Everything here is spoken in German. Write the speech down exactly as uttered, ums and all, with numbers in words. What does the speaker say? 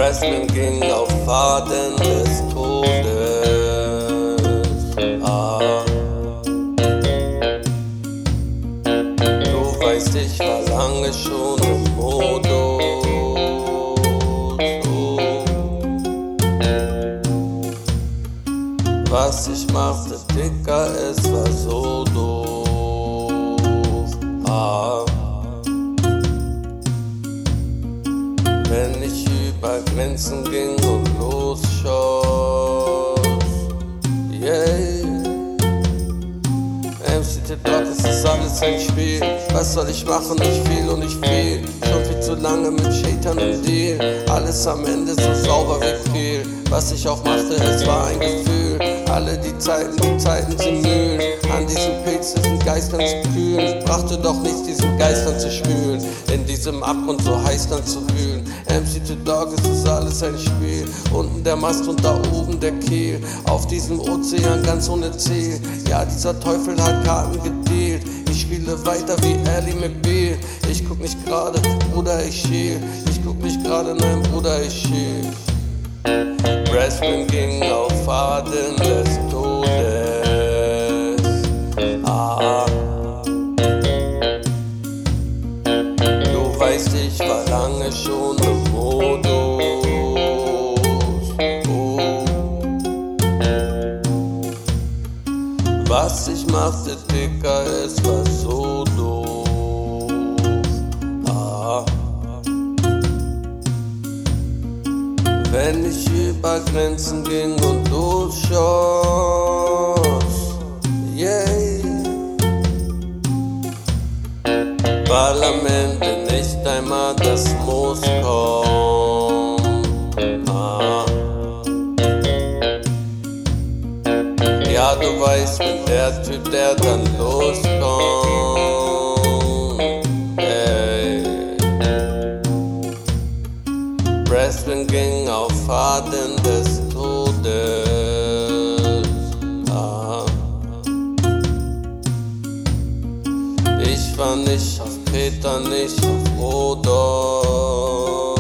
Wrestling ging auf Faden des Todes. Ah. Du weißt, ich war lange schon im Modus. Oh. Was ich machte, Dicker, es war so doof. Ah. Wenn ich über Grenzen ging und losschoss, yeah. M C T-Block, es ist alles ein Spiel. Was soll ich machen? Nicht viel und nicht viel. Schon viel zu lange mit Shaitan im Deal. Alles am Ende so sauber wie viel. Was ich auch machte, es war ein Gefühl. Alle die Zeiten, die Zeiten sind Mühlen. An diesem Pilz, diesen Geistern zu kühlen. Brachte doch nichts, diesen Geistern zu spülen. In diesem Abgrund so heiß dann zu wühlen. M C T-Dog, es ist alles ein Spiel. Unten der Mast und da oben der Kiel. Auf diesem Ozean ganz ohne Ziel. Ja, dieser Teufel hat Karten gedealt. Ich spiele weiter wie Ally McBeal. Ich guck nicht gerade, Bruder, ich schiel. Ich guck nicht gerade, nein, Bruder, ich schiel. Wrestling ging auf Faden des Todes. Ah. Du weißt, ich war lange schon im Modus. Oh. Was ich machte, Dicker, es war so doof. Ah. Wenn ich über Grenzen ging und losschoss, yeah. Weil am Ende nicht einmal das Moos kommt. Ah. Ja, du weißt, bin der Typ, der dann loskommt. Hey. Wrestling ging auf Faden des Todes. Ah. Ich war nicht auf Kreta, nicht auf Rhodos.